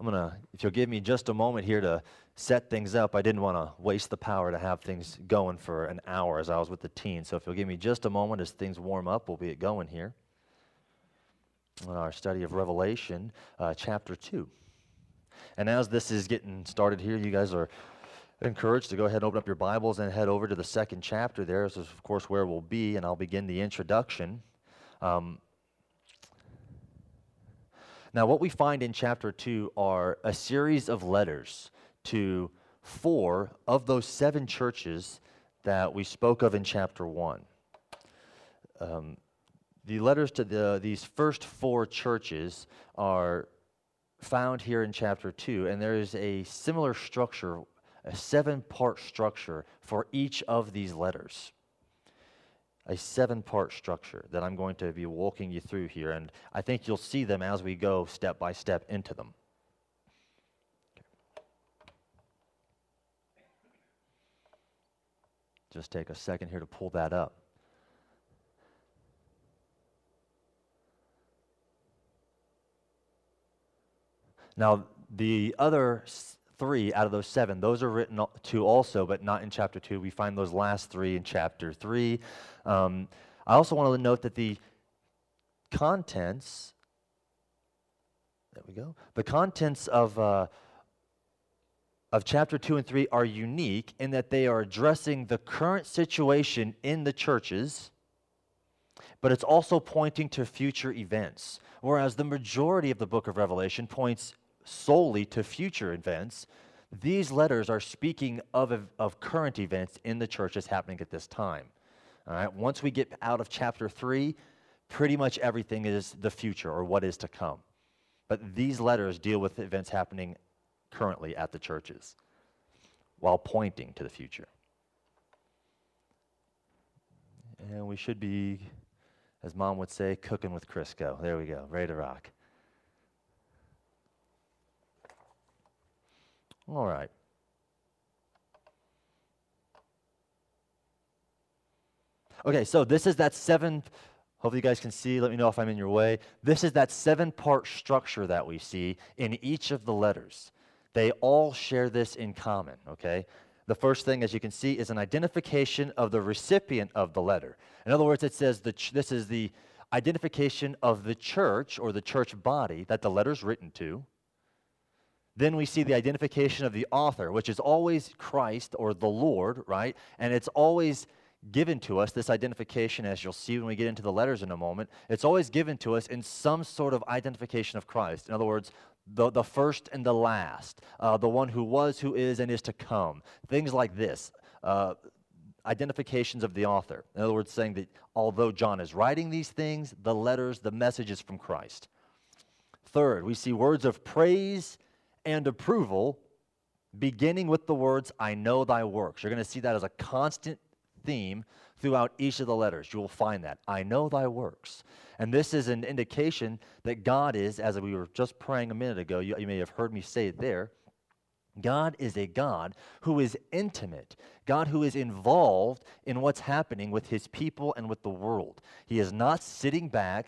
if you'll give me just a moment here to set things up, I didn't want to waste the power to have things going for an hour as I was with the teens. So if you'll give me just a moment as things warm up, we'll be going here in our study of Revelation, chapter 2. And as this is getting started here, you guys are encouraged to go ahead and open up your Bibles and head over to the second chapter there. This is, of course, where we'll be, and I'll begin the introduction. Now, what we find in chapter 2 are a series of letters to 4 of those 7 churches that we spoke of in chapter 1. The letters to these first 4 churches are found here in chapter 2, and there is a similar structure, a 7-part structure for each of these letters. A 7-part structure that I'm going to be walking you through here, and I think you'll see them as we go step by step into them. Just take a second here to pull that up. Now, the other 3 out of those 7, those are written to also, but not in chapter 2. We find those last 3 in chapter 3. I also want to note that the contents, the contents of chapter 2 and 3 are unique in that they are addressing the current situation in the churches, but it's also pointing to future events. Whereas the majority of the book of Revelation points solely to future events, these letters are speaking of current events in the churches happening at this time. All right, once we get out of chapter 3, pretty much everything is the future or what is to come. But these letters deal with events happening currently at the churches while pointing to the future. And we should be, as Mom would say, cooking with Crisco. There we go, ready to rock. All right. Okay, so this is that 7, hopefully you guys can see, let me know if I'm in your way. This is that 7-part structure that we see in each of the letters. They all share this in common, okay? The first thing, as you can see, is an identification of the recipient of the letter. In other words, it says this is the identification of the church or the church body that the letter's written to. Then we see the identification of the author, which is always Christ or the Lord, right? And it's always given to us, this identification, as you'll see when we get into the letters in a moment, it's always given to us in some sort of identification of Christ. In other words, the first and the last, the one who was, who is, and is to come. Things like this, identifications of the author. In other words, saying that although John is writing these things, the letters, the message is from Christ. Third, we see words of praise and approval beginning with the words, I know thy works. You're going to see that as a constant theme throughout each of the letters. You will find that. I know thy works. And this is an indication that God is, as we were just praying a minute ago, you may have heard me say it there, God is a God who is intimate, God who is involved in what's happening with his people and with the world. He is not sitting back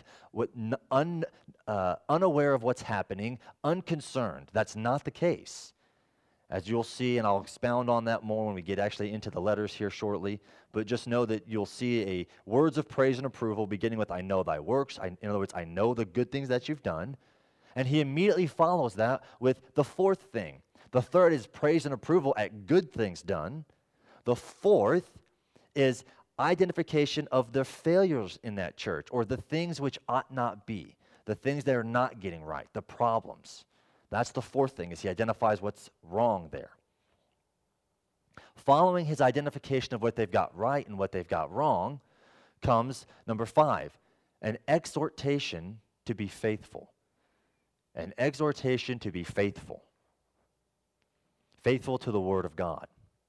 unaware of what's happening, unconcerned. That's not the case. As you'll see, and I'll expound on that more when we get actually into the letters here shortly, but just know that you'll see a words of praise and approval beginning with, I know thy works. In other words, I know the good things that you've done. And he immediately follows that with the 4th thing. The 3rd is praise and approval at good things done. The 4th is identification of the failures in that church, or the things which ought not be, the things that are not getting right, the problems. That's the 4th thing, is he identifies what's wrong there. Following his identification of what they've got right and what they've got wrong comes number 5, an exhortation to be faithful. An exhortation to be faithful. Faithful to the Word of God.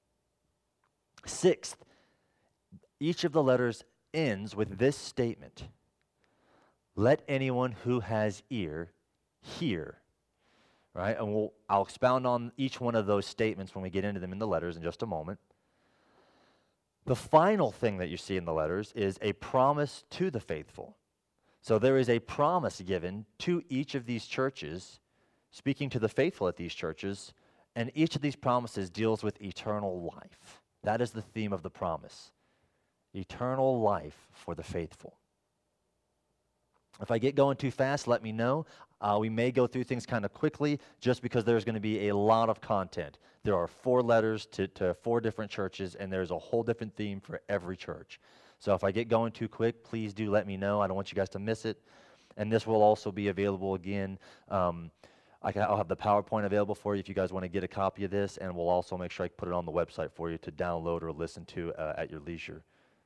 6th, each of the letters ends with this statement. Let anyone who has ear hear. Right? And I'll expound on each one of those statements when we get into them in the letters in just a moment. The final thing that you see in the letters is a promise to the faithful. So there is a promise given to each of these churches speaking to the faithful at these churches, and each of these promises deals with eternal life. That is the theme of the promise. Eternal life for the faithful. If I get going too fast, let me know. We may go through things kind of quickly just because there's going to be a lot of content. There are 4 letters to 4 different churches, and there's a whole different theme for every church. So if I get going too quick, please do let me know. I don't want you guys to miss it. And this will also be available again. I'll have the PowerPoint available for you if you guys want to get a copy of this, and we'll also make sure I put it on the website for you to download or listen to at your leisure.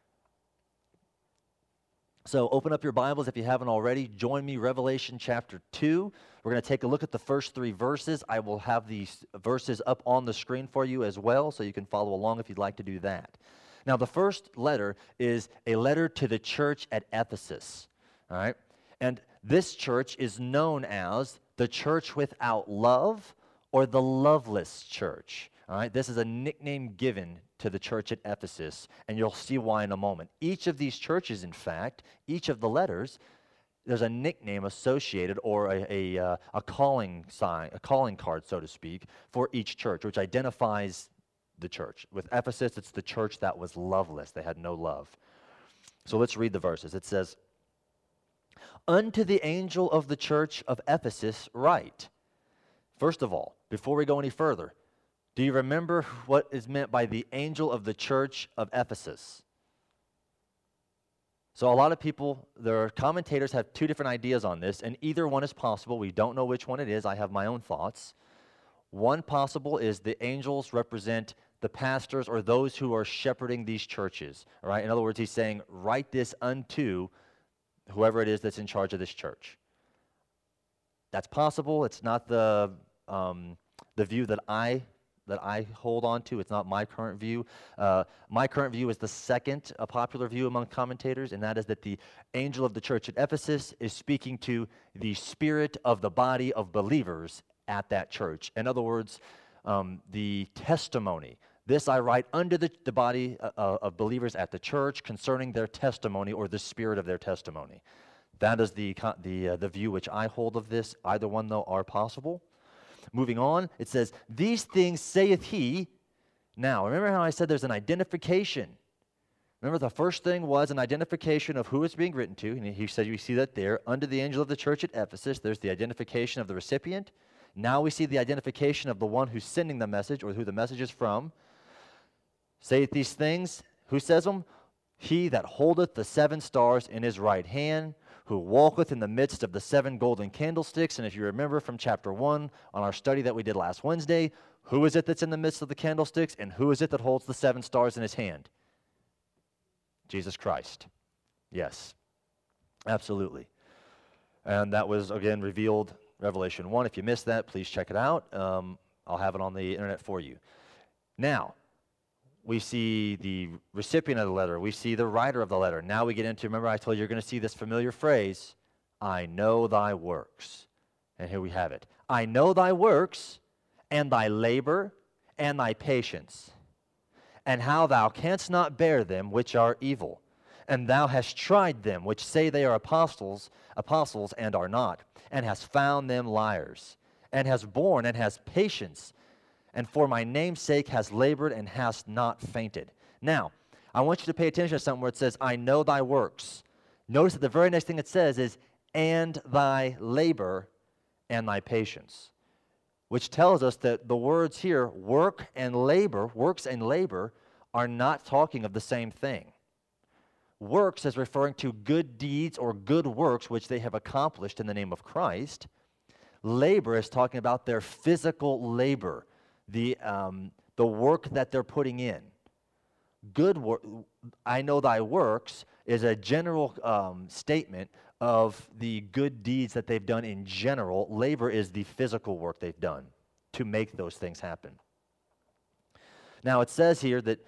So open up your Bibles if you haven't already. Join me, Revelation chapter 2. We're going to take a look at the first 3 verses. I will have these verses up on the screen for you as well, so you can follow along if you'd like to do that. Now, the first letter is a letter to the church at Ephesus, all right? And this church is known as the church without love or the loveless church, all right? This is a nickname given to the church at Ephesus, and you'll see why in a moment. Each of these churches, in fact, each of the letters, there's a nickname associated or a calling sign, a calling card, so to speak, for each church, which identifies the church. With Ephesus, it's the church that was loveless. They had no love. So let's read the verses. It says, "Unto the angel of the church of Ephesus write." First of all, before we go any further, do you remember what is meant by the angel of the church of Ephesus? So a lot of people, their commentators have 2 different ideas on this, and either one is possible. We don't know which one it is. I have my own thoughts. One possible is the angels represent the pastors or those who are shepherding these churches. All right? In other words, he's saying, write this unto whoever it is that's in charge of this church. That's possible. It's not the view that I hold on to. It's not my current view. My current view is the second popular view among commentators, and that is that the angel of the church at Ephesus is speaking to the spirit of the body of believers at that church. In other words, the testimony. This I write unto the body of believers at the church concerning their testimony or the spirit of their testimony. That is the view which I hold of this. Either one, though, are possible. Moving on, it says, "These things saith he." Now, remember how I said there's an identification. Remember the first thing was an identification of who it's being written to. And he said, you see that there. Unto the angel of the church at Ephesus, there's the identification of the recipient. Now we see the identification of the one who's sending the message or who the message is from. Saith these things. Who says them? He that holdeth the 7 stars in his right hand, who walketh in the midst of the 7 golden candlesticks. And if you remember from chapter 1 on our study that we did last Wednesday, who is it that's in the midst of the candlesticks, and who is it that holds the 7 stars in his hand? Jesus Christ. Yes, absolutely. And that was, again, revealed Revelation 1. If you missed that, please check it out. I'll have it on the internet for you. Now, we see the recipient of the letter. We see the writer of the letter. Now we get into, remember I told you you're going to see this familiar phrase, I know thy works. And here we have it. I know thy works, and thy labor, and thy patience, and how thou canst not bear them which are evil. And thou hast tried them which say they are apostles, and are not, and hast found them liars, and hast borne, and hast patience, and for my name's sake has labored and hast not fainted. Now, I want you to pay attention to something where it says, I know thy works. Notice that the very next thing it says is, and thy labor and thy patience, which tells us that the words here, works and labor, are not talking of the same thing. Works is referring to good deeds or good works which they have accomplished in the name of Christ. Labor is talking about their physical labor, the work that they're putting in. Good work, I know thy works, is a general statement of the good deeds that they've done in general. Labor is the physical work they've done to make those things happen. Now it says here that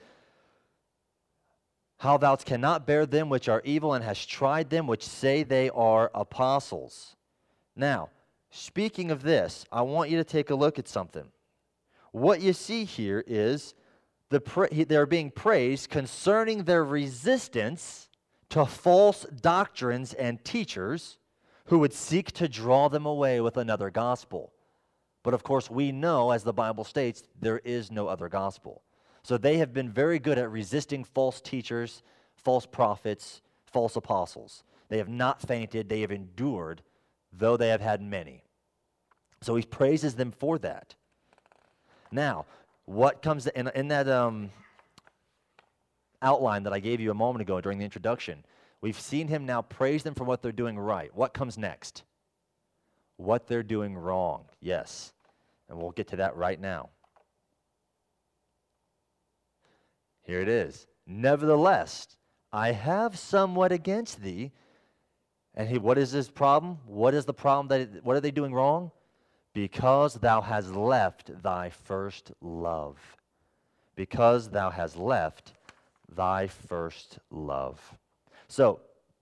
how thou cannot bear them which are evil, and hast tried them which say they are apostles. Now, speaking of this, I want you to take a look at something. What you see here is they're being praised concerning their resistance to false doctrines and teachers who would seek to draw them away with another gospel. But of course, we know, as the Bible states, there is no other gospel. So they have been very good at resisting false teachers, false prophets, false apostles. They have not fainted, they have endured, though they have had many. So he praises them for that. Now, what comes in that outline that I gave you a moment ago during the introduction, we've seen him now praise them for what they're doing right. What comes next? What they're doing wrong. Yes. And we'll get to that right now. Here it is. Nevertheless, I have somewhat against thee. And what is his problem? What is the problem? What are they doing wrong? Because thou hast left thy first love. Because thou hast left thy first love. So,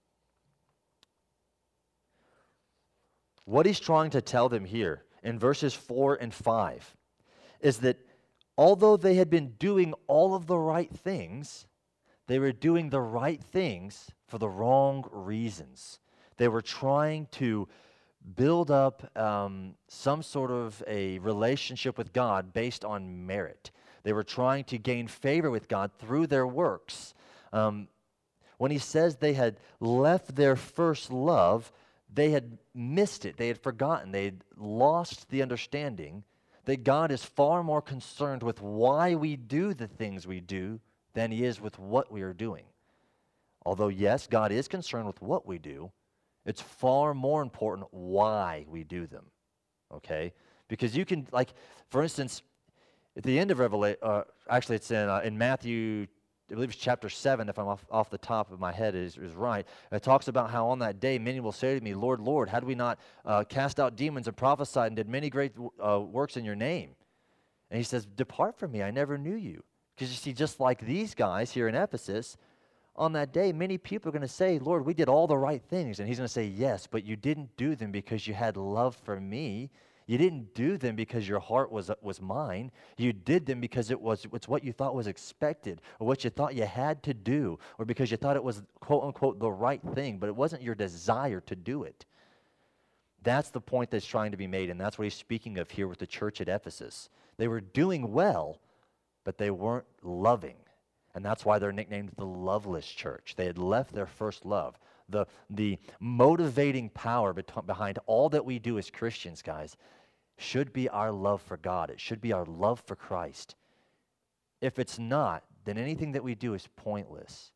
what he's trying to tell them here in verses 4 and 5 is that although they had been doing all of the right things, they were doing the right things for the wrong reasons. They were trying to build up some sort of a relationship with God based on merit. They were trying to gain favor with God through their works. When he says they had left their first love, they had missed it. They had forgotten. They had lost the understanding that God is far more concerned with why we do the things we do than he is with what we are doing. Although, yes, God is concerned with what we do, it's far more important why we do them, okay? Because you can, like, for instance, at the end of Revelation, actually it's in Matthew, I believe it's chapter 7, if I'm off the top of my head is right. It talks about how on that day many will say to me, Lord, Lord, had we not cast out demons and prophesied and did many great works in your name? And he says, depart from me, I never knew you. Because you see, just like these guys here in Ephesus, on that day, many people are going to say, Lord, we did all the right things. And he's going to say, yes, but you didn't do them because you had love for me. You didn't do them because your heart was mine. You did them because it's what you thought was expected or what you thought you had to do or because you thought it was, quote, unquote, the right thing, but it wasn't your desire to do it. That's the point that's trying to be made, and that's what he's speaking of here with the church at Ephesus. They were doing well, but they weren't loving. And that's why they're nicknamed the loveless church. They had left their first love. The motivating power behind all that we do as Christians, guys, should be our love for God. It should be our love for Christ. If it's not, then anything that we do is pointless.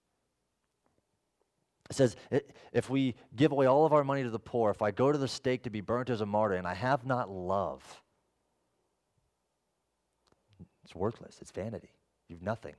It says, if we give away all of our money to the poor, if I go to the stake to be burnt as a martyr, and I have not love, it's worthless. It's vanity. You've nothing.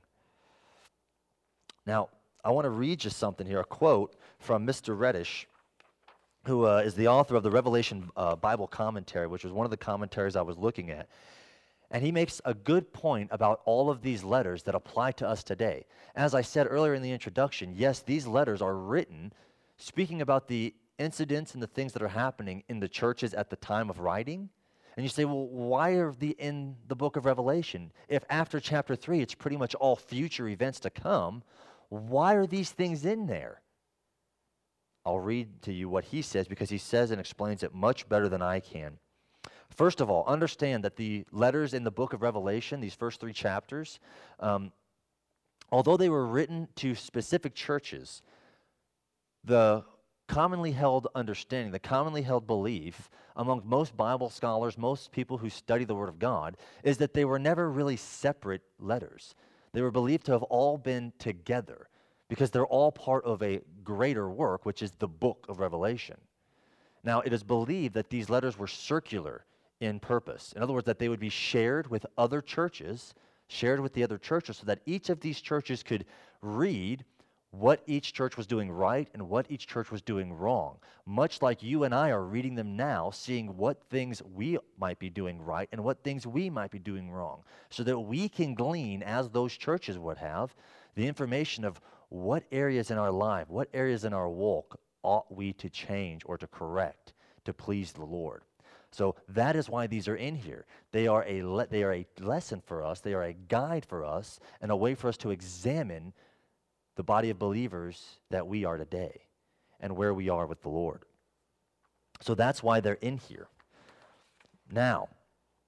Now, I want to read you something here, a quote from Mr. Reddish, who is the author of the Revelation Bible Commentary, which was one of the commentaries I was looking at. And he makes a good point about all of these letters that apply to us today. As I said earlier in the introduction, yes, these letters are written speaking about the incidents and the things that are happening in the churches at the time of writing. And you say, well, why are they in the book of Revelation? If after chapter 3 it's pretty much all future events to come, why are these things in there? I'll read to you what he says because he says and explains it much better than I can. First of all, understand that the letters in the book of Revelation, these first 3 chapters, although they were written to specific churches, the commonly held understanding, the commonly held belief among most Bible scholars, most people who study the Word of God, is that they were never really separate letters. They were believed to have all been together because they're all part of a greater work, which is the book of Revelation. Now, it is believed that these letters were circular in purpose. In other words, that they would be shared with other churches, shared with the other churches, so that each of these churches could read what each church was doing right and what each church was doing wrong. Much like you and I are reading them now, seeing what things we might be doing right and what things we might be doing wrong, so that we can glean, as those churches would have, the information of what areas in our life, what areas in our walk ought we to change or to correct to please the Lord. So that is why these are in here. They are a lesson for us. They are a guide for us and a way for us to examine the body of believers that we are today and where we are with the Lord. So that's why they're in here. Now,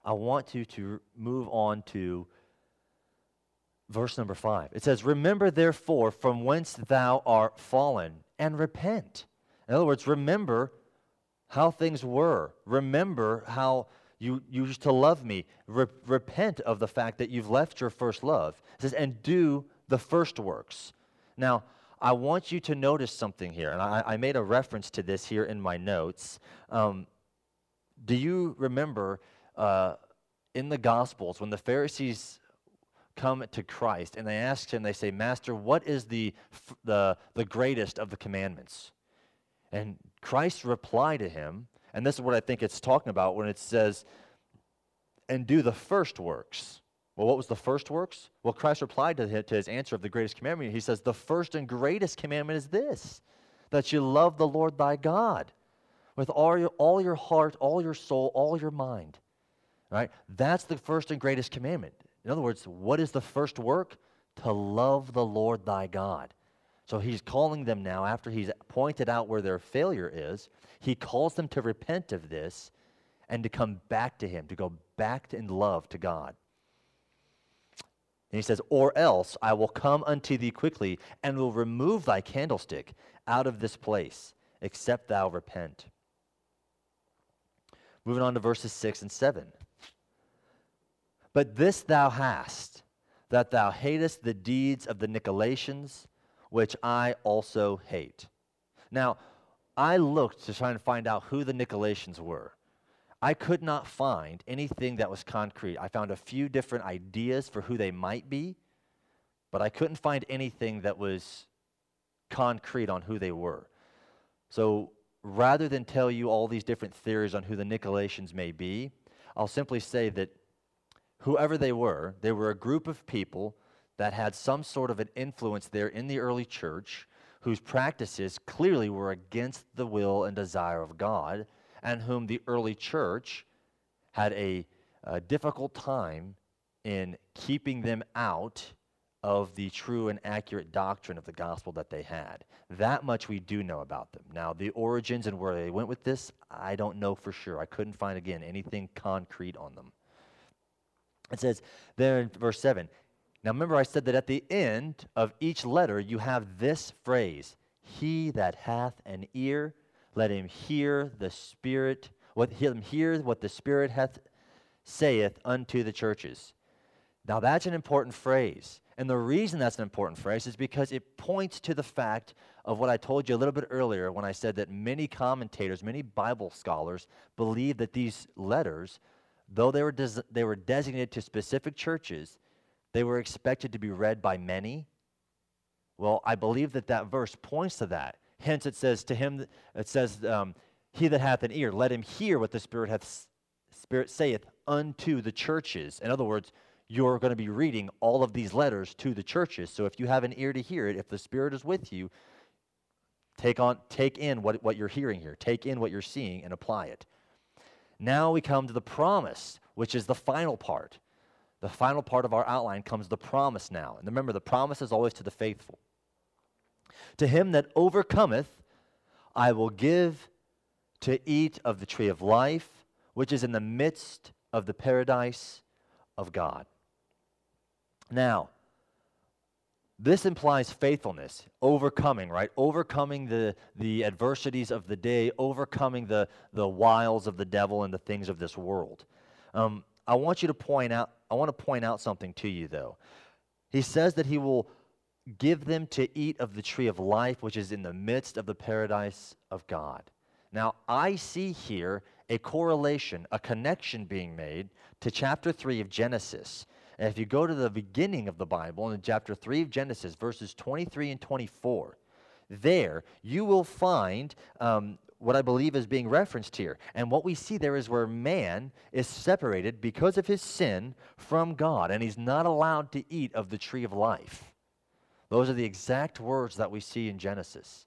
I want you to move on to verse number 5. It says, remember therefore from whence thou art fallen, and repent. In other words, remember how things were. Remember how you used to love me. Repent of the fact that you've left your first love. It says, and do the first works. Now, I want you to notice something here, and I made a reference to this here in my notes. Do you remember in the Gospels when the Pharisees come to Christ and they ask him, they say, Master, what is the greatest of the commandments? And Christ replied to him, and this is what I think it's talking about when it says, and do the first works. Well, what was the first works? Well, Christ replied to his answer of the greatest commandment. He says, the first and greatest commandment is this, that you love the Lord thy God with all your heart, all your soul, all your mind. Right? That's the first and greatest commandment. In other words, what is the first work? To love the Lord thy God. So he's calling them now, after he's pointed out where their failure is, he calls them to repent of this and to come back to him, to go back in love to God. And he says, or else I will come unto thee quickly and will remove thy candlestick out of this place, except thou repent. Moving on to verses 6 and 7. But this thou hast, that thou hatest the deeds of the Nicolaitans, which I also hate. Now, I looked to try and find out who the Nicolaitans were. I could not find anything that was concrete. I found a few different ideas for who they might be, but I couldn't find anything that was concrete on who they were. So rather than tell you all these different theories on who the Nicolaitans may be, I'll simply say that whoever they were a group of people that had some sort of an influence there in the early church whose practices clearly were against the will and desire of God, and whom the early church had a difficult time in keeping them out of the true and accurate doctrine of the gospel that they had. That much we do know about them. Now, the origins and where they went with this, I don't know for sure. I couldn't find, again, anything concrete on them. It says there in verse 7, now remember I said that at the end of each letter you have this phrase, he that hath an ear, let him hear the Spirit, what the Spirit saith unto the churches. Now that's an important phrase. And the reason that's an important phrase is because it points to the fact of what I told you a little bit earlier when I said that many commentators, many Bible scholars believe that these letters, though they were designated to specific churches, they were expected to be read by many. Well, I believe that verse points to that. Hence, it says to him, he that hath an ear, let him hear what the Spirit saith unto the churches. In other words, you're going to be reading all of these letters to the churches. So if you have an ear to hear it, if the Spirit is with you, take in what you're hearing here. Take in what you're seeing and apply it. Now we come to the promise, which is the final part. The final part of our outline comes the promise now. And remember, the promise is always to the faithful. To him that overcometh, I will give to eat of the tree of life, which is in the midst of the paradise of God. Now, this implies faithfulness, overcoming, right? Overcoming the adversities of the day, overcoming the wiles of the devil and the things of this world. I want to point out something to you, though. He says that he will give them to eat of the tree of life, which is in the midst of the paradise of God. Now, I see here a correlation, a connection being made to chapter 3 of Genesis. And if you go to the beginning of the Bible, in chapter 3 of Genesis, verses 23 and 24, there you will find what I believe is being referenced here. And what we see there is where man is separated because of his sin from God, and he's not allowed to eat of the tree of life. Those are the exact words that we see in Genesis.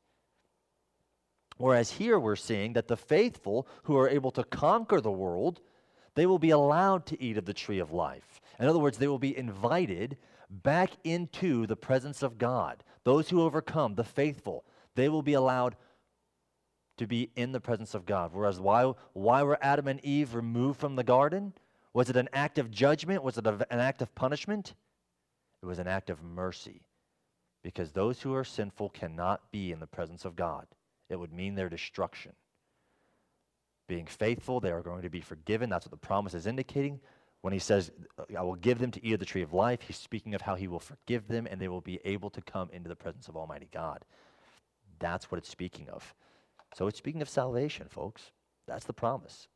Whereas here we're seeing that the faithful who are able to conquer the world, they will be allowed to eat of the tree of life. In other words, they will be invited back into the presence of God. Those who overcome, the faithful, they will be allowed to be in the presence of God. Whereas why were Adam and Eve removed from the garden? Was it an act of judgment? Was it an act of punishment? It was an act of mercy, because those who are sinful cannot be in the presence of God. It would mean their destruction. Being faithful, they are going to be forgiven. That's what the promise is indicating. When he says, I will give them to eat of the tree of life, he's speaking of how he will forgive them and they will be able to come into the presence of Almighty God. That's what it's speaking of. So it's speaking of salvation, folks. That's the promise.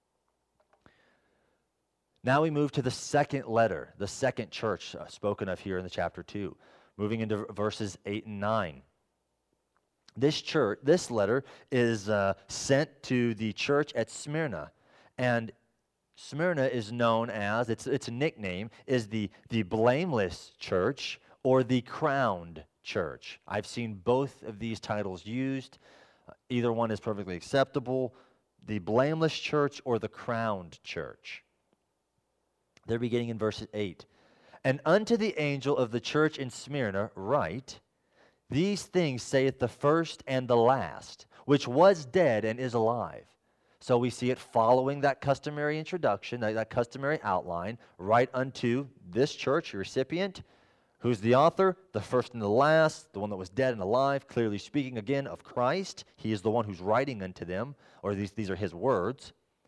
Now we move to the second letter, the second church spoken of here in the chapter 2, moving into verses 8 and 9. This letter is sent to the church at Smyrna, and Smyrna is known as, its nickname is the blameless church or the crowned church. I've seen both of these titles used. Either one is perfectly acceptable. The blameless church or the crowned church. They're beginning in verse 8. And unto the angel of the church in Smyrna write, these things saith the first and the last, which was dead and is alive. So we see it following that customary introduction, that customary outline, right unto this church, your recipient. Who's the author? The first and the last, the one that was dead and alive, clearly speaking again of Christ. He is the one who's writing unto them, or these are his words.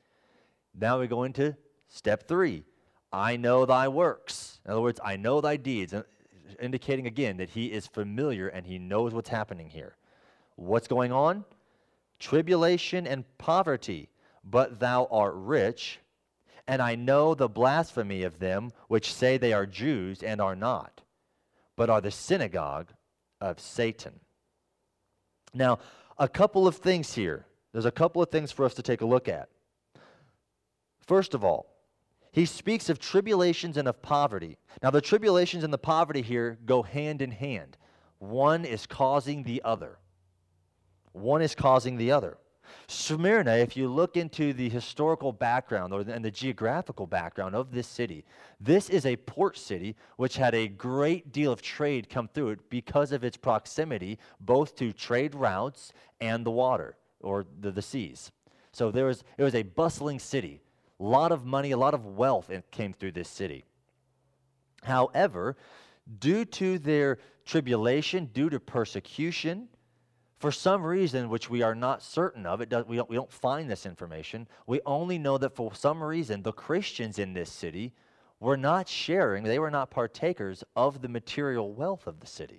Now we go into step 3. I know thy works. In other words, I know thy deeds, indicating again that he is familiar and he knows what's happening here. What's going on? Tribulation and poverty, but thou art rich, and I know the blasphemy of them which say they are Jews and are not, but are the synagogue of Satan. Now, a couple of things here. There's a couple of things for us to take a look at. First of all, he speaks of tribulations and of poverty. Now, the tribulations and the poverty here go hand in hand. One is causing the other. One is causing the other. Smyrna, if you look into the historical background and the geographical background of this city, this is a port city which had a great deal of trade come through it because of its proximity both to trade routes and the water or the seas. So it was a bustling city. A lot of money, a lot of wealth came through this city. However, due to their tribulation, due to persecution, for some reason which we are not certain of, we don't find this information, we only know that for some reason the Christians in this city were not sharing, they were not partakers of the material wealth of the city.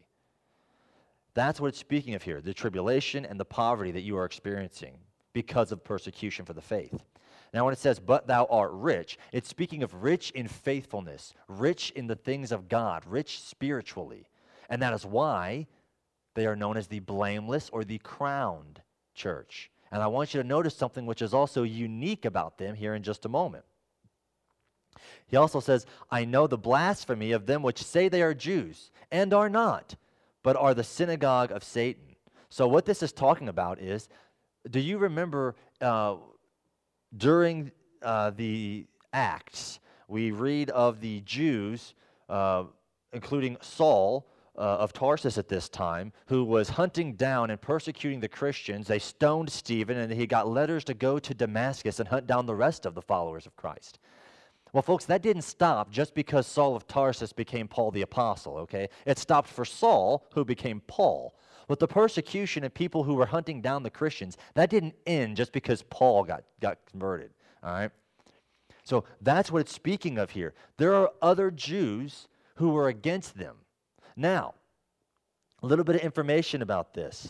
That's what it's speaking of here, the tribulation and the poverty that you are experiencing because of persecution for the faith. Now when it says, but thou art rich, it's speaking of rich in faithfulness, rich in the things of God, rich spiritually. And that is why they are known as the blameless or the crowned church. And I want you to notice something which is also unique about them here in just a moment. He also says, I know the blasphemy of them which say they are Jews and are not, but are the synagogue of Satan. So what this is talking about is, do you remember during the Acts, we read of the Jews, including Saul of Tarsus at this time, who was hunting down and persecuting the Christians. They stoned Stephen, and he got letters to go to Damascus and hunt down the rest of the followers of Christ. Well, folks, that didn't stop just because Saul of Tarsus became Paul the Apostle, okay? It stopped for Saul, who became Paul. But the persecution of people who were hunting down the Christians, that didn't end just because Paul got converted, all right? So that's what it's speaking of here. There are other Jews who were against them. Now, a little bit of information about this.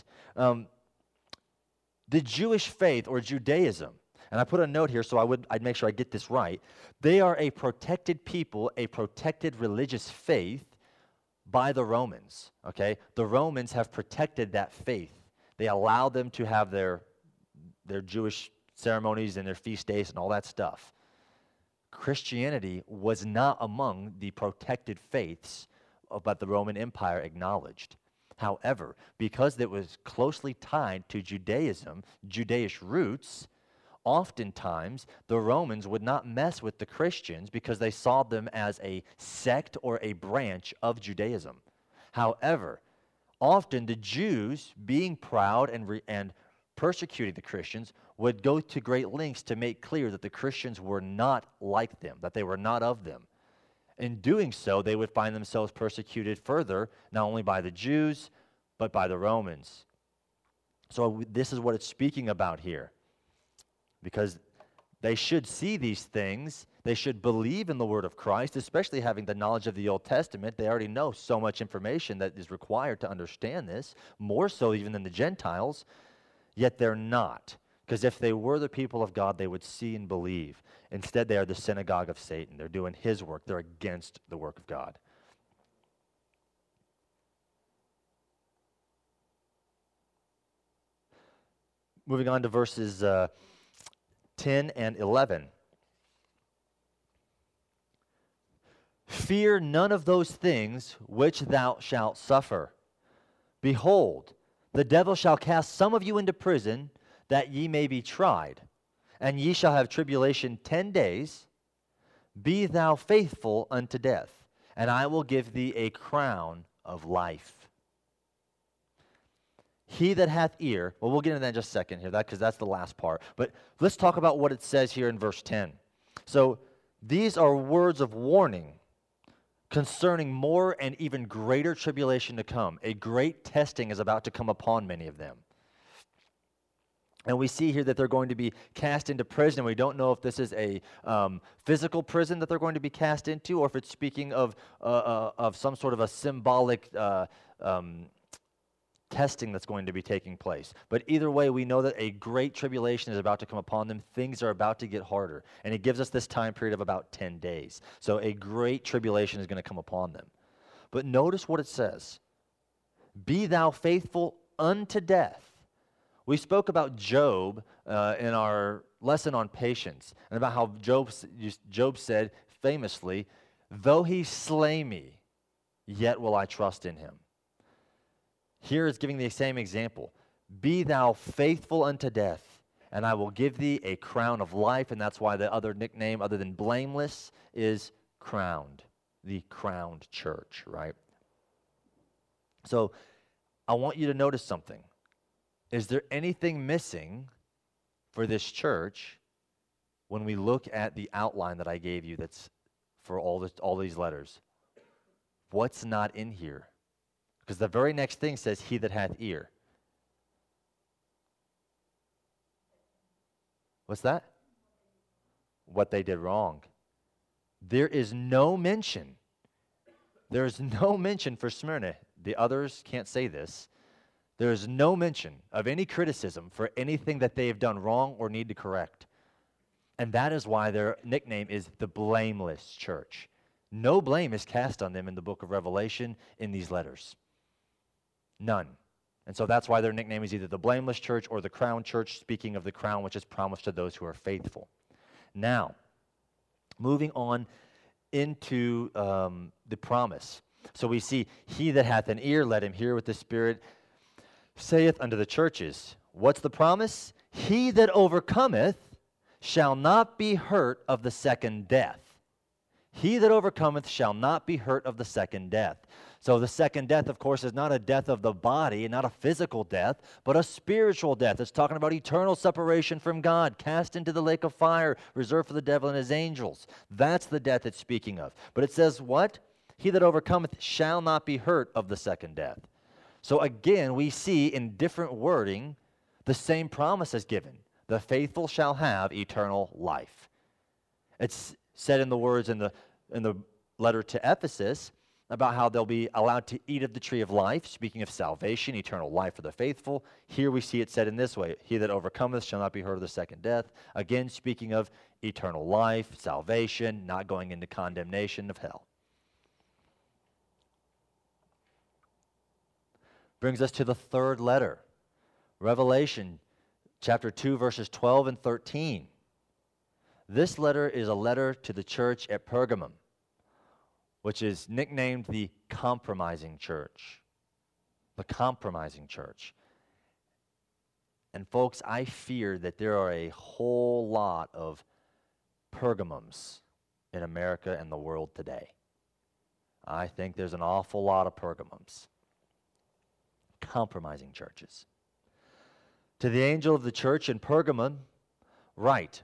The Jewish faith or Judaism, and I put a note here so I'd make sure I get this right. They are a protected people, a protected religious faith by the Romans, okay? The Romans have protected that faith. They allow them to have their Jewish ceremonies and their feast days and all that stuff. Christianity was not among the protected faiths that the Roman Empire acknowledged. However, because it was closely tied to Judaism, Judaish roots, oftentimes the Romans would not mess with the Christians because they saw them as a sect or a branch of Judaism. However, often the Jews, being proud and persecuting the Christians would go to great lengths to make clear that the Christians were not like them, that they were not of them. In doing so, they would find themselves persecuted further, not only by the Jews, but by the Romans. So this is what it's speaking about here. Because they should see these things. They should believe in the word of Christ, especially having the knowledge of the Old Testament. They already know so much information that is required to understand this, more so even than the Gentiles, yet they're not. Because if they were the people of God, they would see and believe. Instead, they are the synagogue of Satan. They're doing his work. They're against the work of God. Moving on to verses 10 and 11. Fear none of those things which thou shalt suffer. Behold, the devil shall cast some of you into prison, that ye may be tried, and ye shall have tribulation 10 days. Be thou faithful unto death, and I will give thee a crown of life. He that hath ear, well, we'll get into that in just a second here, because that's the last part. But let's talk about what it says here in verse 10. So these are words of warning concerning more and even greater tribulation to come. A great testing is about to come upon many of them. And we see here that they're going to be cast into prison. We don't know if this is a physical prison that they're going to be cast into, or if it's speaking of some sort of a symbolic testing that's going to be taking place. But either way, we know that a great tribulation is about to come upon them. Things are about to get harder. And it gives us this time period of about 10 days. So a great tribulation is going to come upon them. But notice what it says. Be thou faithful unto death. We spoke about Job in our lesson on patience, and about how Job said famously, though he slay me, yet will I trust in him. Here is giving the same example. Be thou faithful unto death, and I will give thee a crown of life. And that's why the other nickname, other than blameless, is crowned. The crowned church, right? So I want you to notice something. Is there anything missing for this church when we look at the outline that I gave you that's for all these letters? What's not in here? Because the very next thing says, he that hath ear. What's that? What they did wrong. There is no mention. There is no mention for Smyrna. The others can't say this. There is no mention of any criticism for anything that they have done wrong or need to correct. And that is why their nickname is the Blameless Church. No blame is cast on them in the book of Revelation in these letters. None. And so that's why their nickname is either the Blameless Church or the Crown Church, speaking of the crown which is promised to those who are faithful. Now, moving on into the promise. So we see, he that hath an ear, let him hear what the Spirit saith unto the churches. What's the promise? He that overcometh shall not be hurt of the second death. He that overcometh shall not be hurt of the second death. So the second death, of course, is not a death of the body, and not a physical death, but a spiritual death. It's talking about eternal separation from God, cast into the lake of fire, reserved for the devil and his angels. That's the death it's speaking of. But it says what? He that overcometh shall not be hurt of the second death. So again, we see in different wording the same promise is given. The faithful shall have eternal life. It's said in the words in the letter to Ephesus about how they'll be allowed to eat of the tree of life, speaking of salvation, eternal life for the faithful. Here we see it said in this way, he that overcometh shall not be hurt of the second death. Again, speaking of eternal life, salvation, not going into condemnation of hell. Brings us to the third letter, Revelation chapter 2, verses 12 and 13. This letter is a letter to the church at Pergamum, which is nicknamed the compromising church. The compromising church. And folks, I fear that there are a whole lot of Pergamums in America and the world today. I think there's an awful lot of Pergamums. Compromising churches. To the angel of the church in Pergamum, write,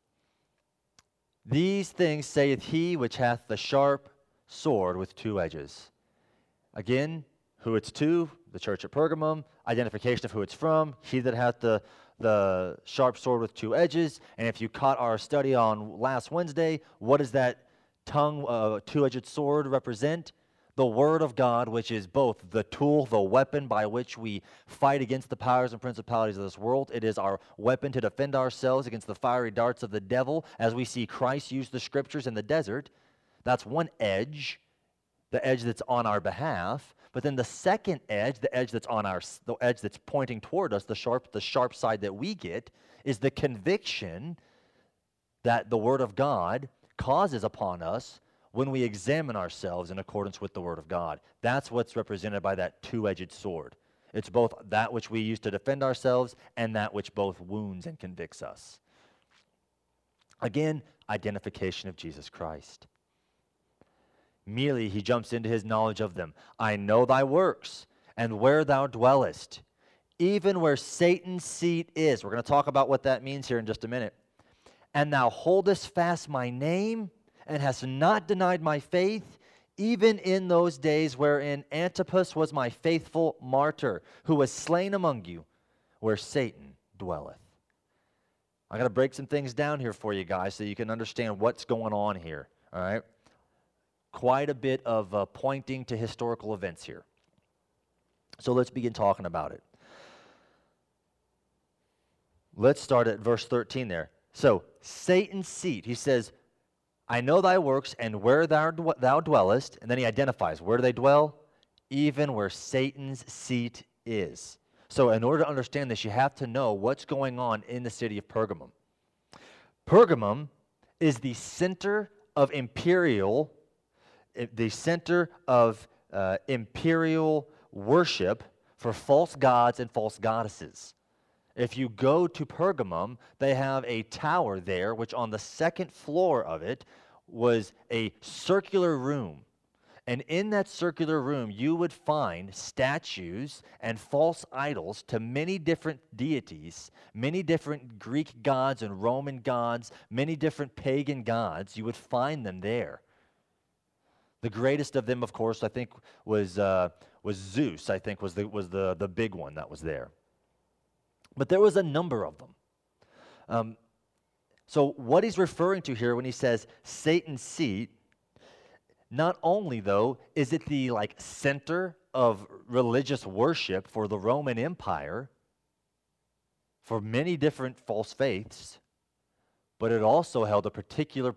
These things saith he which hath the sharp sword with two edges. Again, who it's to, the church at Pergamum, identification of who it's from, he that hath the sharp sword with two edges. And if you caught our study on last Wednesday, what does that two-edged sword represent? The Word of God, which is both the tool, the weapon by which we fight against the powers and principalities of this world. It is our weapon to defend ourselves against the fiery darts of the devil, as we see Christ use the Scriptures in the desert. That's one edge, the edge that's on our behalf. But then the second edge, the edge that's the edge that's pointing toward us, the sharp side that we get, is the conviction that the Word of God causes upon us when we examine ourselves in accordance with the Word of God. That's what's represented by that two-edged sword. It's both that which we use to defend ourselves and that which both wounds and convicts us. Again, identification of Jesus Christ. Immediately he jumps into his knowledge of them. I know thy works, and where thou dwellest, even where Satan's seat is. We're going to talk about what that means here in just a minute. And thou holdest fast my name, and hast not denied my faith, even in those days wherein Antipas was my faithful martyr, who was slain among you, where Satan dwelleth. I got to break some things down here for you guys so you can understand what's going on here, all right? Quite a bit of pointing to historical events here. So let's begin talking about it. Let's start at verse 13 there. So, Satan's seat, he says, I know thy works and where thou dwellest, and then he identifies, where do they dwell? Even where Satan's seat is. So in order to understand this, you have to know what's going on in the city of Pergamum. Pergamum is the center of imperial worship for false gods and false goddesses. If you go to Pergamum, they have a tower there, which on the second floor of it was a circular room. And in that circular room, you would find statues and false idols to many different deities, many different Greek gods and Roman gods, many different pagan gods. You would find them there. The greatest of them, of course, I think was Zeus. I think was the big one that was there. But there was a number of them. So what he's referring to here when he says Satan's seat, not only, though, is it the center of religious worship for the Roman Empire, for many different false faiths, but it also held a particular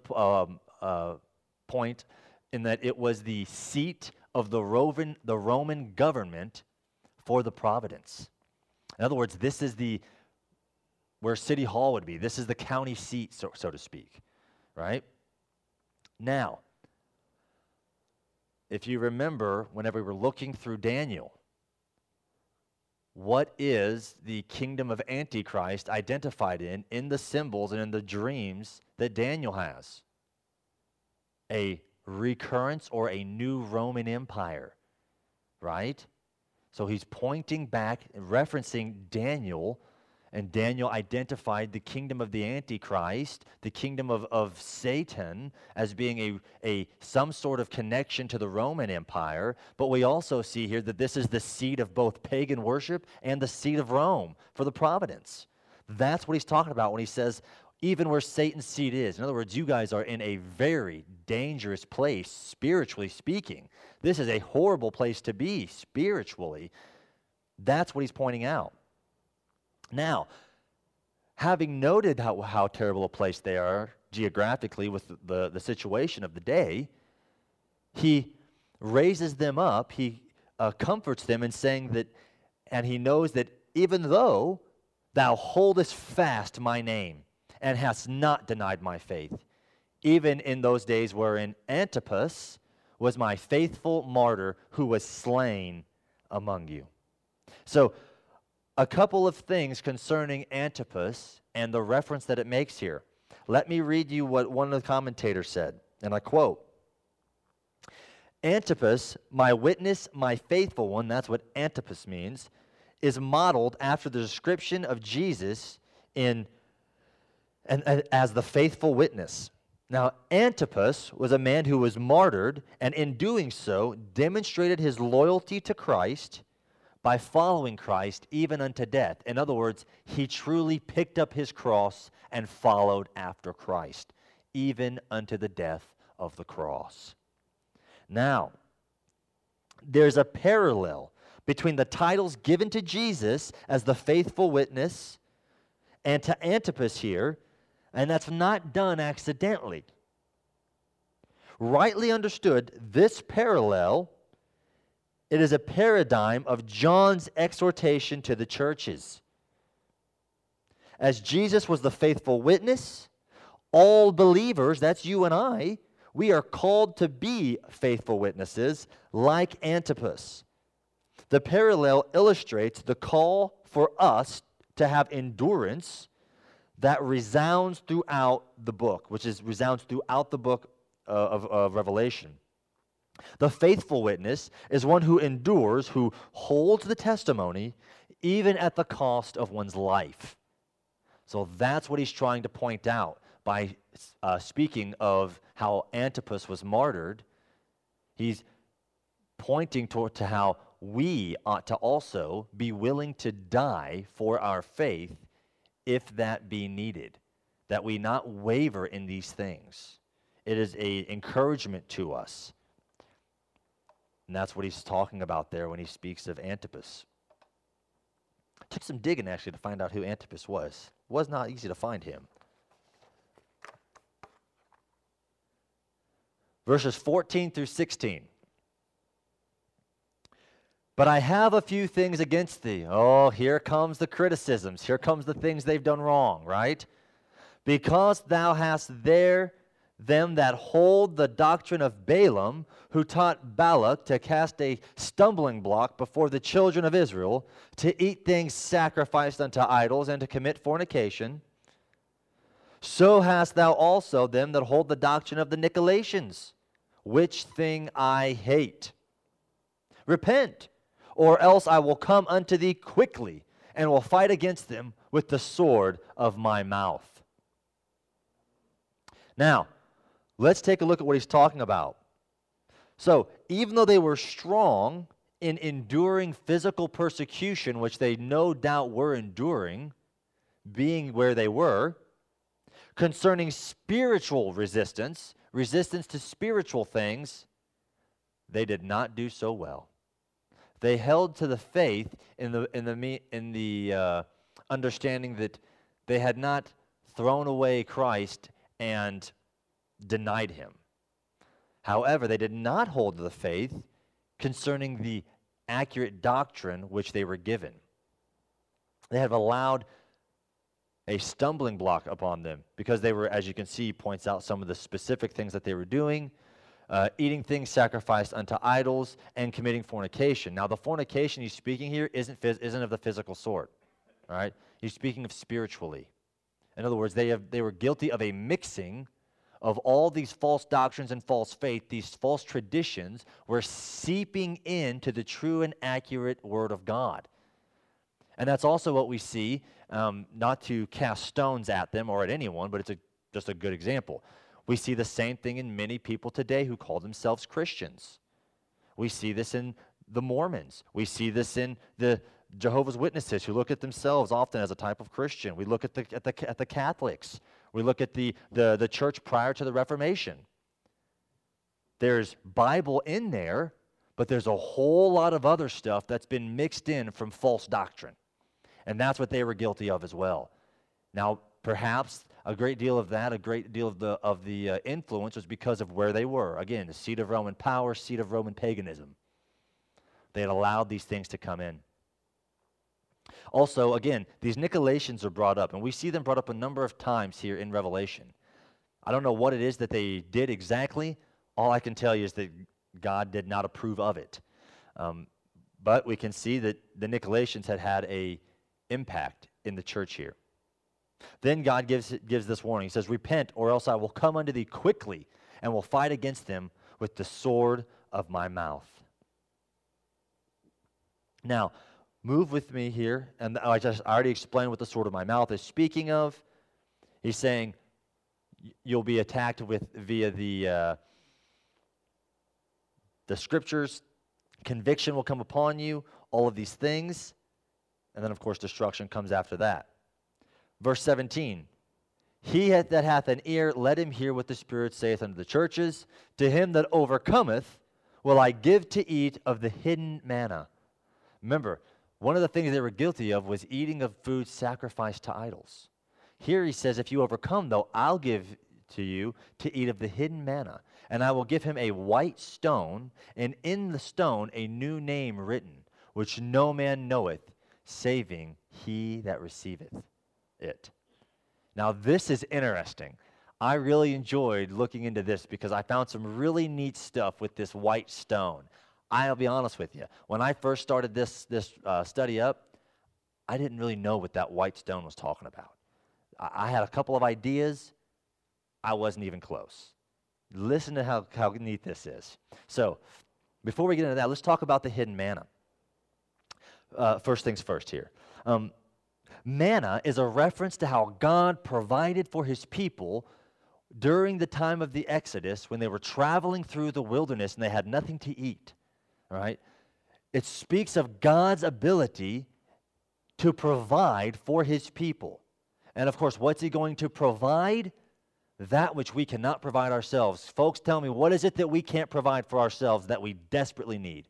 point in that it was the seat of the Roman government for the province. In other words, this is where City Hall would be. This is the county seat, so to speak, right? Now, if you remember, whenever we were looking through Daniel, what is the kingdom of Antichrist identified in the symbols and in the dreams that Daniel has? A recurrence or a new Roman Empire, right? So he's pointing back, referencing Daniel, and Daniel identified the kingdom of the Antichrist, the kingdom of Satan, as being some sort of connection to the Roman Empire. But we also see here that this is the seat of both pagan worship and the seat of Rome for the providence. That's what he's talking about when he says, even where Satan's seat is. In other words, you guys are in a very dangerous place, spiritually speaking. This is a horrible place to be, spiritually. That's what he's pointing out. Now, having noted how terrible a place they are geographically with the situation of the day, he raises them up, he comforts them in saying that, and he knows that even though thou holdest fast my name, and hast not denied my faith, even in those days wherein Antipas was my faithful martyr who was slain among you. So, a couple of things concerning Antipas and the reference that it makes here. Let me read you what one of the commentators said, and I quote, Antipas, my witness, my faithful one, that's what Antipas means, is modeled after the description of Jesus as the faithful witness. Now, Antipas was a man who was martyred, and in doing so demonstrated his loyalty to Christ by following Christ even unto death. In other words, he truly picked up his cross and followed after Christ, even unto the death of the cross. Now, there's a parallel between the titles given to Jesus as the faithful witness and to Antipas here, and that's not done accidentally. Rightly understood, this parallel, it is a paradigm of John's exhortation to the churches. As Jesus was the faithful witness, all believers, that's you and I, we are called to be faithful witnesses like Antipas. The parallel illustrates the call for us to have endurance that resounds throughout the book, resounds throughout the book of Revelation. The faithful witness is one who endures, who holds the testimony, even at the cost of one's life. So that's what he's trying to point out by speaking of how Antipas was martyred. He's pointing to how we ought to also be willing to die for our faith if that be needed, that we not waver in these things. It is an encouragement to us. And that's what he's talking about there when he speaks of Antipas. Took some digging, actually, to find out who Antipas was. It was not easy to find him. Verses 14 through 16. But I have a few things against thee. Oh, here comes the criticisms. Here comes the things they've done wrong, right? Because thou hast there them that hold the doctrine of Balaam, who taught Balak to cast a stumbling block before the children of Israel, to eat things sacrificed unto idols, and to commit fornication. So hast thou also them that hold the doctrine of the Nicolaitans, which thing I hate. Repent, or else I will come unto thee quickly, and will fight against them with the sword of my mouth. Now, let's take a look at what he's talking about. So, even though they were strong in enduring physical persecution, which they no doubt were enduring, being where they were, concerning spiritual resistance to spiritual things, they did not do so well. They held to the faith in the understanding that they had not thrown away Christ and denied him. However, they did not hold to the faith concerning the accurate doctrine which they were given. They have allowed a stumbling block upon them because they were, as you can see, points out some of the specific things that they were doing, eating things sacrificed unto idols, and committing fornication. Now, the fornication he's speaking here isn't of the physical sort, all right? He's speaking of spiritually. In other words, they were guilty of a mixing of all these false doctrines and false faith. These false traditions were seeping into the true and accurate Word of God. And that's also what we see, not to cast stones at them or at anyone, but it's just a good example. We see the same thing in many people today who call themselves Christians. We see this in the Mormons. We see this in the Jehovah's Witnesses, who look at themselves often as a type of Christian. We look at the Catholics. We look at the church prior to the Reformation. There's Bible in there, but there's a whole lot of other stuff that's been mixed in from false doctrine. And that's what they were guilty of as well. Now, perhaps a great deal of the influence was because of where they were. Again, the seat of Roman power, seat of Roman paganism. They had allowed these things to come in. Also, again, these Nicolaitans are brought up, and we see them brought up a number of times here in Revelation. I don't know what it is that they did exactly. All I can tell you is that God did not approve of it. But we can see that the Nicolaitans had an impact in the church here. Then God gives this warning. He says, repent, or else I will come unto thee quickly, and will fight against them with the sword of my mouth. Now, move with me here, and I already explained what the sword of my mouth is speaking of. He's saying you'll be attacked via the scriptures. Conviction will come upon you, all of these things. And then, of course, destruction comes after that. Verse 17, he that hath an ear, let him hear what the Spirit saith unto the churches. To him that overcometh will I give to eat of the hidden manna. Remember, one of the things they were guilty of was eating of food sacrificed to idols. Here he says, if you overcome, though, I'll give to you to eat of the hidden manna. And I will give him a white stone, and in the stone a new name written, which no man knoweth, saving he that receiveth it. Now this is interesting. I really enjoyed looking into this because I found some really neat stuff with this white stone. I'll be honest with you. When I first started this study up, I didn't really know what that white stone was talking about. I had a couple of ideas. I wasn't even close. Listen to how neat this is. So, before we get into that, let's talk about the hidden manna. First things first here. Manna is a reference to how God provided for his people during the time of the Exodus when they were traveling through the wilderness and they had nothing to eat. All right? It speaks of God's ability to provide for his people. And of course, what's he going to provide? That which we cannot provide ourselves. Folks, tell me, what is it that we can't provide for ourselves that we desperately need?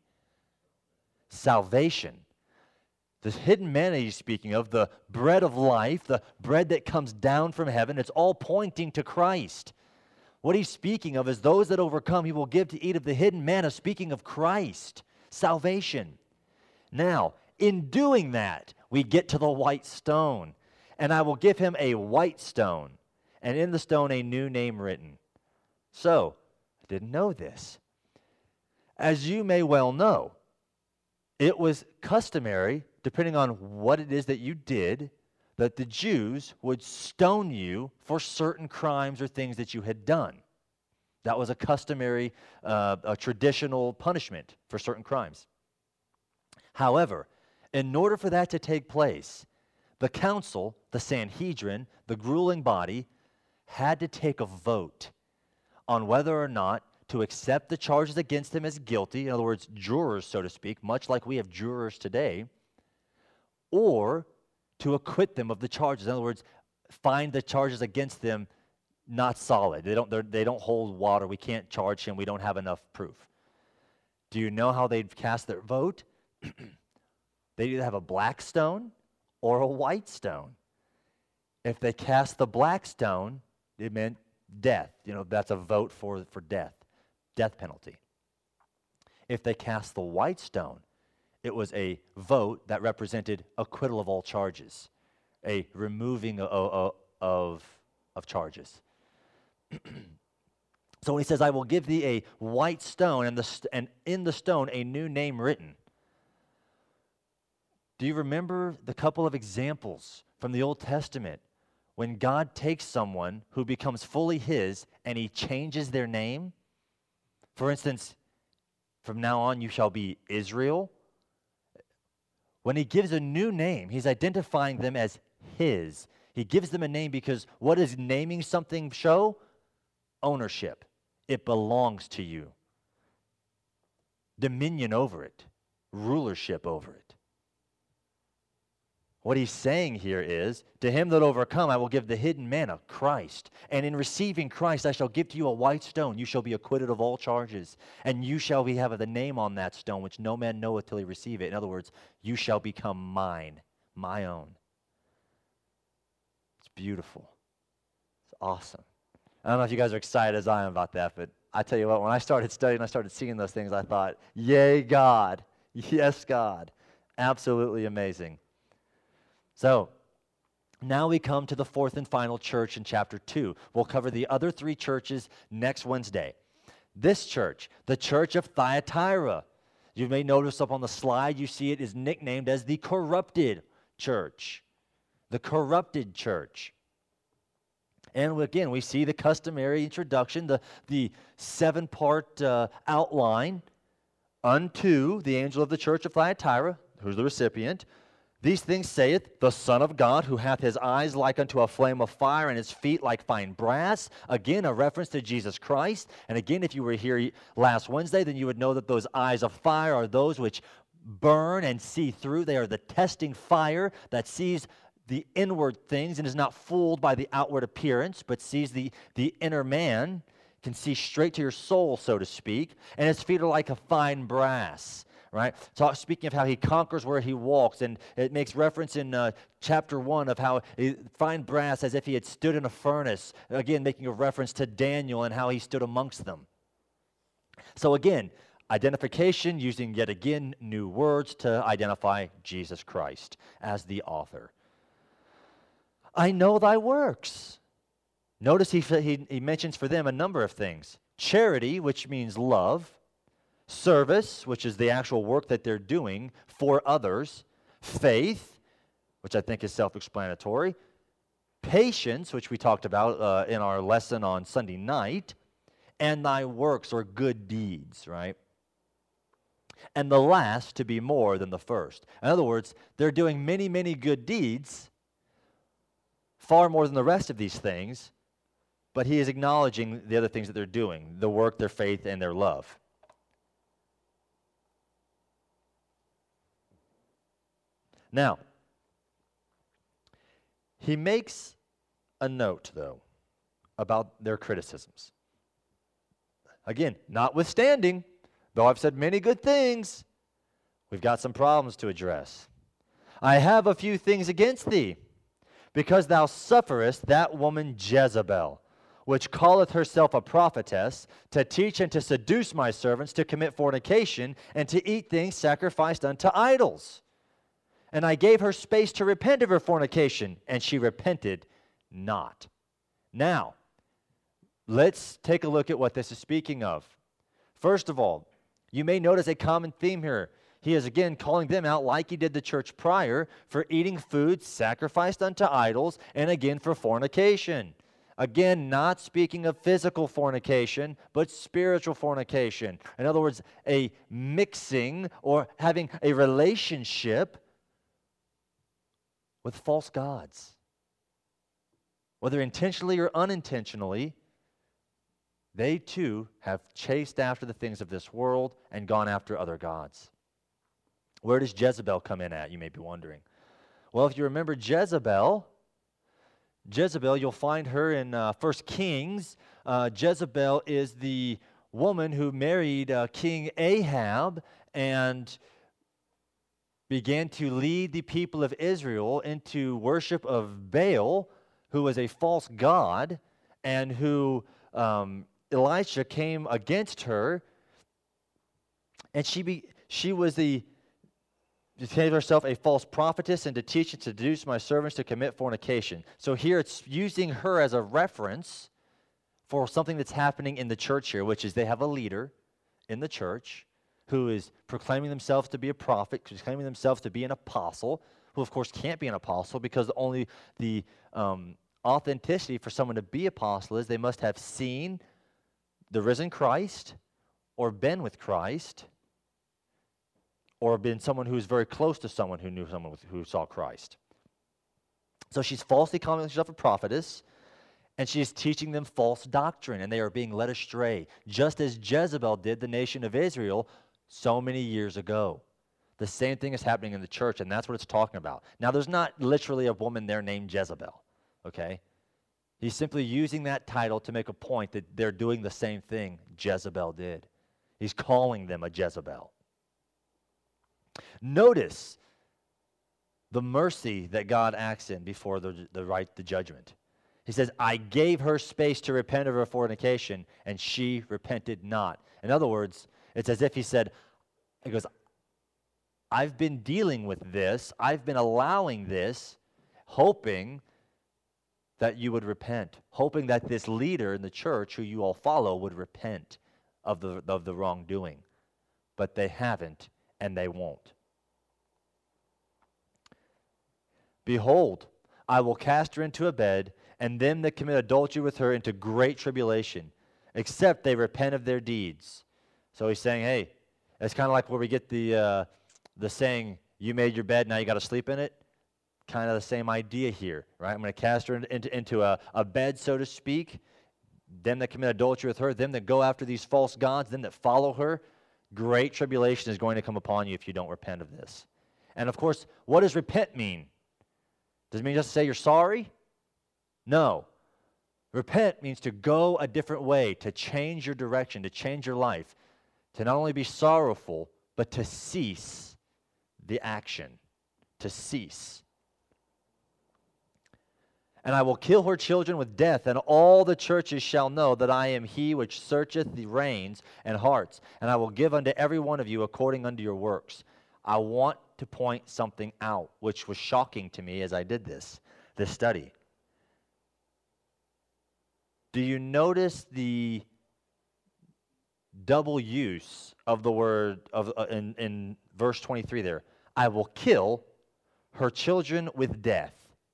Salvation. The hidden manna he's speaking of, the bread of life, the bread that comes down from heaven, it's all pointing to Christ. What he's speaking of is those that overcome, he will give to eat of the hidden manna, speaking of Christ, salvation. Now, in doing that, we get to the white stone. And I will give him a white stone, and in the stone a new name written. So, I didn't know this. As you may well know, it was customary, depending on what it is that you did, that the Jews would stone you for certain crimes or things that you had done. That was a customary, a traditional punishment for certain crimes. However, in order for that to take place, the council, the Sanhedrin, the ruling body, had to take a vote on whether or not to accept the charges against him as guilty, in other words, jurors, so to speak, much like we have jurors today, or to acquit them of the charges. In other words, find the charges against them not solid. They don't hold water. We can't charge him. We don't have enough proof. Do you know how they'd cast their vote? They either have a black stone or a white stone. If they cast the black stone, it meant death. You know, that's a vote for death penalty. If they cast the white stone, it was a vote that represented acquittal of all charges, a removing of charges. So when he says, I will give thee a white stone, and in the stone a new name written. Do you remember the couple of examples from the Old Testament when God takes someone who becomes fully his and he changes their name? For instance, from now on you shall be Israel. When he gives a new name, he's identifying them as his. He gives them a name because what does naming something show? Ownership. It belongs to you. Dominion over it. Rulership over it. What he's saying here is, to him that overcome, I will give the hidden manna, Christ. And in receiving Christ, I shall give to you a white stone. You shall be acquitted of all charges. And you shall have the name on that stone, which no man knoweth till he receive it. In other words, you shall become mine, my own. It's beautiful. It's awesome. I don't know if you guys are excited as I am about that, but I tell you what, when I started studying, I started seeing those things, I thought, yay, God. Yes, God. Absolutely amazing. So, now we come to the fourth and final church in chapter 2. We'll cover the other three churches next Wednesday. This church, the church of Thyatira, you may notice up on the slide, you see it is nicknamed as the corrupted church. The corrupted church. And again, we see the customary introduction, the seven-part outline unto the angel of the church of Thyatira. who's the recipient, these things saith the Son of God, who hath his eyes like unto a flame of fire, and his feet like fine brass. Again, a reference to Jesus Christ. And again, if you were here last Wednesday, then you would know that those eyes of fire are those which burn and see through. They are the testing fire that sees the inward things and is not fooled by the outward appearance, but sees the inner man, can see straight to your soul, so to speak. And his feet are like a fine brass. Right? So speaking of how he conquers where he walks, and it makes reference in chapter 1 of how fine brass as if he had stood in a furnace, again making a reference to Daniel and how he stood amongst them. So again, identification using yet again new words to identify Jesus Christ as the author. I know thy works. Notice he mentions for them a number of things. Charity, which means love. Service, which is the actual work that they're doing for others. Faith, which I think is self-explanatory. Patience, which we talked about in our lesson on Sunday night. And thy works, or good deeds, right? And the last to be more than the first. In other words, they're doing many, many good deeds, far more than the rest of these things, but he is acknowledging the other things that they're doing, the work, their faith, and their love. Now, he makes a note, though, about their criticisms. Again, notwithstanding, though I've said many good things, we've got some problems to address. I have a few things against thee, because thou sufferest that woman Jezebel, which calleth herself a prophetess, to teach and to seduce my servants to commit fornication, and to eat things sacrificed unto idols. And I gave her space to repent of her fornication, and she repented not. Now, let's take a look at what this is speaking of. First of all, you may notice a common theme here. He is again calling them out like he did the church prior for eating food sacrificed unto idols, and again for fornication. Again, not speaking of physical fornication, but spiritual fornication. In other words, a mixing or having a relationship with false gods. Whether intentionally or unintentionally, they too have chased after the things of this world and gone after other gods. Where does Jezebel come in at, you may be wondering? Well, if you remember Jezebel, you'll find her in 1 Kings. Jezebel is the woman who married King Ahab and began to lead the people of Israel into worship of Baal, who was a false god, and who Elisha came against her, and she became herself a false prophetess, and to teach and seduce my servants to commit fornication. So here it's using her as a reference for something that's happening in the church here, which is they have a leader in the church who is proclaiming themselves to be a prophet, proclaiming themselves to be an apostle, who of course can't be an apostle because only the authenticity for someone to be apostle is they must have seen the risen Christ or been with Christ or been someone who is very close to someone who knew someone who saw Christ. So she's falsely calling herself a prophetess, and she is teaching them false doctrine, and they are being led astray, just as Jezebel did the nation of Israel so many years ago. The same thing is happening in the church, and that's what it's talking about. Now, there's not literally a woman there named Jezebel, okay? He's simply using that title to make a point that they're doing the same thing Jezebel did. He's calling them a Jezebel. Notice the mercy that God acts in before the judgment. He says, I gave her space to repent of her fornication, and she repented not. In other words, it's as if he said, he goes, I've been dealing with this, I've been allowing this, hoping that you would repent, hoping that this leader in the church who you all follow would repent of the wrongdoing. But they haven't, and they won't. Behold, I will cast her into a bed, and them that commit adultery with her into great tribulation, except they repent of their deeds. So he's saying, hey, it's kind of like where we get the saying, You made your bed, now you got to sleep in it. Kind of the same idea here, right? I'm going to cast her into a bed, so to speak. Them that commit adultery with her, them that go after these false gods, them that follow her. Great tribulation is going to come upon you if you don't repent of this. And of course, what does repent mean? Does it mean just to say you're sorry? No. Repent means to go a different way, to change your direction, to change your life, to not only be sorrowful, but to cease the action, to cease. And I will kill her children with death, and all the churches shall know that I am he which searcheth the reins and hearts, and I will give unto every one of you according unto your works. I want to point something out, which was shocking to me as I did this study. Do you notice the double use of the word in verse 23 there? I will kill her children with death.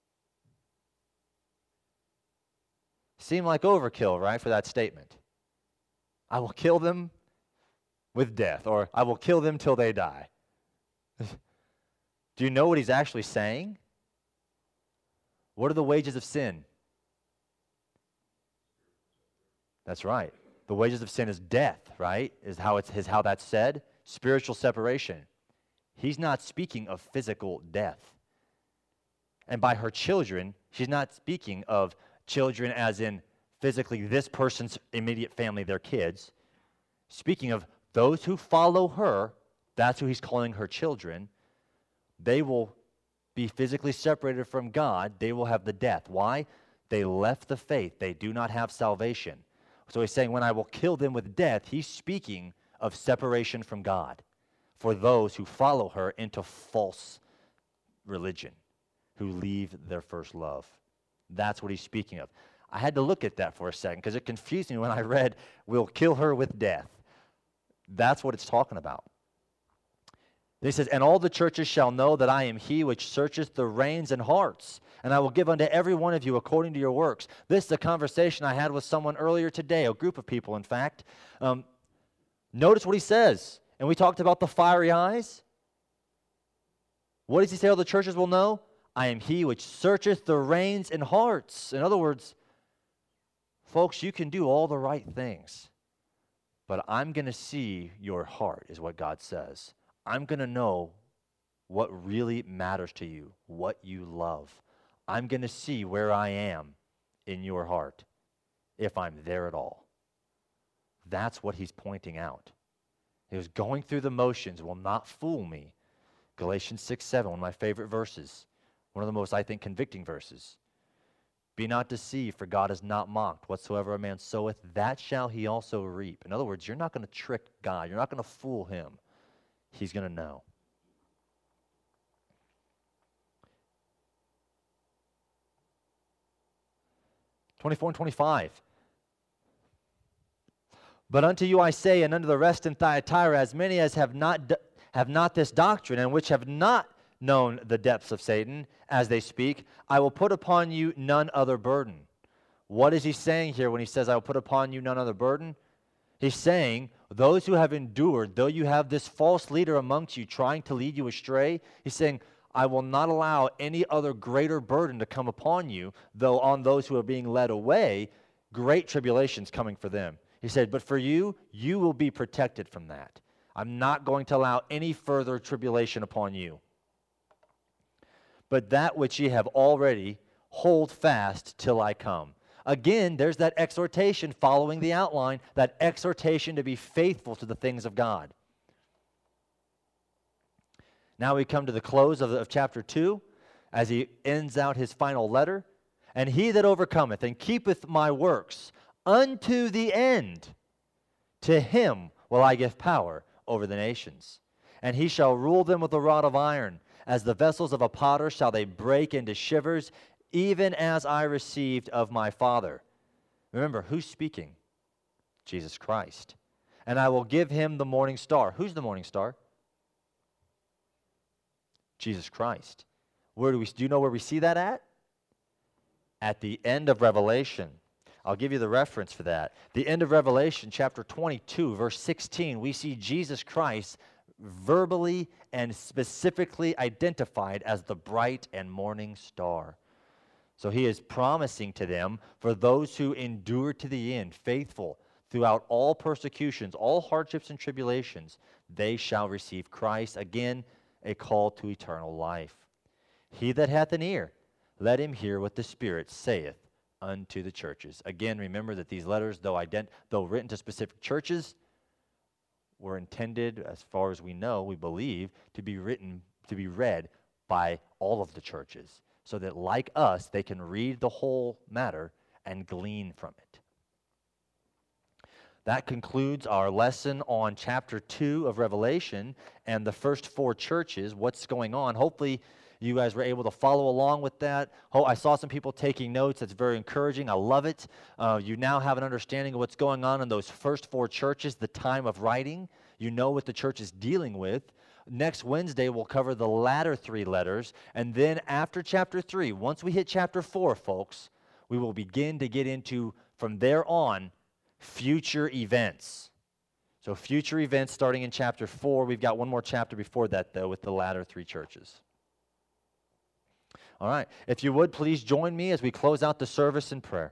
Seemed like overkill, right, for that statement. I will kill them with death, or I will kill them till they die. Do you know what he's actually saying? What are the wages of sin? That's right. The wages of sin is death, right? Is how that's said. Spiritual separation. He's not speaking of physical death. And by her children, she's not speaking of children as in physically this person's immediate family, their kids. Speaking of those who follow her, that's who he's calling her children. They will be physically separated from God. They will have the death. Why? They left the faith. They do not have salvation. So he's saying when I will kill them with death, he's speaking of separation from God for those who follow her into false religion, who leave their first love. That's what he's speaking of. I had to look at that for a second because it confused me when I read, we'll kill her with death. That's what it's talking about. He says, and all the churches shall know that I am he which searcheth the reins and hearts, and I will give unto every one of you according to your works. This is a conversation I had with someone earlier today, a group of people, in fact. Notice what he says. And we talked about the fiery eyes. What does he say all the churches will know? I am he which searcheth the reins and hearts. In other words, folks, you can do all the right things, but I'm going to see your heart, is what God says. I'm going to know what really matters to you, what you love. I'm going to see where I am in your heart, if I'm there at all. That's what he's pointing out. He was going through the motions will not fool me. Galatians 6:7, one of my favorite verses. One of the most, I think, convicting verses. Be not deceived, for God is not mocked. Whatsoever a man soweth, that shall he also reap. In other words, you're not going to trick God. You're not going to fool him. He's going to know. (24 and 25). But unto you I say, and unto the rest in Thyatira, as many as have not this doctrine, and which have not known the depths of Satan, as they speak, I will put upon you none other burden. What is he saying here when he says, I will put upon you none other burden? He's saying, those who have endured, though you have this false leader amongst you trying to lead you astray, he's saying, I will not allow any other greater burden to come upon you, though on those who are being led away, great tribulation's coming for them. He said, but for you, you will be protected from that. I'm not going to allow any further tribulation upon you. But that which ye have already, hold fast till I come. Again, there's that exhortation following the outline, that exhortation to be faithful to the things of God. Now we come to the close of chapter 2, as he ends out his final letter. And he that overcometh and keepeth my works unto the end, to him will I give power over the nations. And he shall rule them with a rod of iron. As the vessels of a potter shall they break into shivers, even as I received of my Father. Remember, who's speaking? Jesus Christ. And I will give him the morning star. Who's the morning star? Jesus Christ. Do you know where we see that at? At the end of Revelation. I'll give you the reference for that. The end of Revelation, chapter 22, verse 16, we see Jesus Christ verbally and specifically identified as the bright and morning star. So he is promising to them, for those who endure to the end, faithful throughout all persecutions, all hardships and tribulations, they shall receive Christ. Again, a call to eternal life. He that hath an ear, let him hear what the Spirit saith unto the churches. Again, remember that these letters, though written to specific churches, were intended, as far as we know, we believe, to be read by all of the churches, so that, like us, they can read the whole matter and glean from it. That concludes our lesson on chapter 2 of Revelation and the first 4 churches, what's going on. Hopefully, you guys were able to follow along with that. I saw some people taking notes. That's very encouraging. I love it. You now have an understanding of what's going on in those first 4 churches, the time of writing. You know what the church is dealing with. Next Wednesday, we'll cover the latter 3 letters. And then after chapter 3, once we hit chapter 4, folks, we will begin to get into, from there on, future events. So future events starting in chapter 4. We've got one more chapter before that, though, with the latter 3 churches. All right. If you would, please join me as we close out the service in prayer.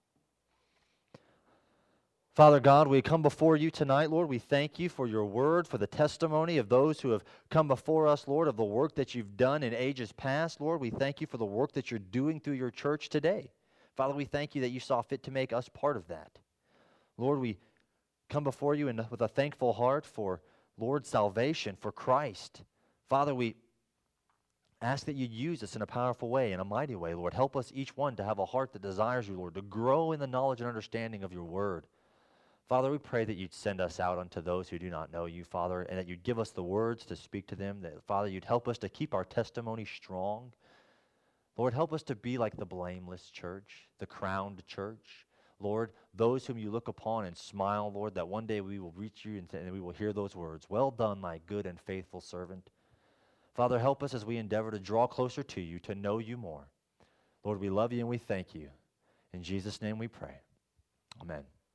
Father God, we come before you tonight, Lord. We thank you for your word, for the testimony of those who have come before us, Lord, of the work that you've done in ages past. Lord, we thank you for the work that you're doing through your church today. Father, we thank you that you saw fit to make us part of that. Lord, we come before you with a thankful heart for, Lord, salvation, for Christ. Father, we ask that you use us in a powerful way, in a mighty way, Lord. Help us each one to have a heart that desires you, Lord, to grow in the knowledge and understanding of your word. Father, we pray that you'd send us out unto those who do not know you, Father, and that you'd give us the words to speak to them, that, Father, you'd help us to keep our testimony strong. Lord, help us to be like the blameless church, the crowned church. Lord, those whom you look upon and smile, Lord, that one day we will reach you and we will hear those words, "Well done, my good and faithful servant." Father, help us as we endeavor to draw closer to you, to know you more. Lord, we love you and we thank you. In Jesus' name we pray. Amen.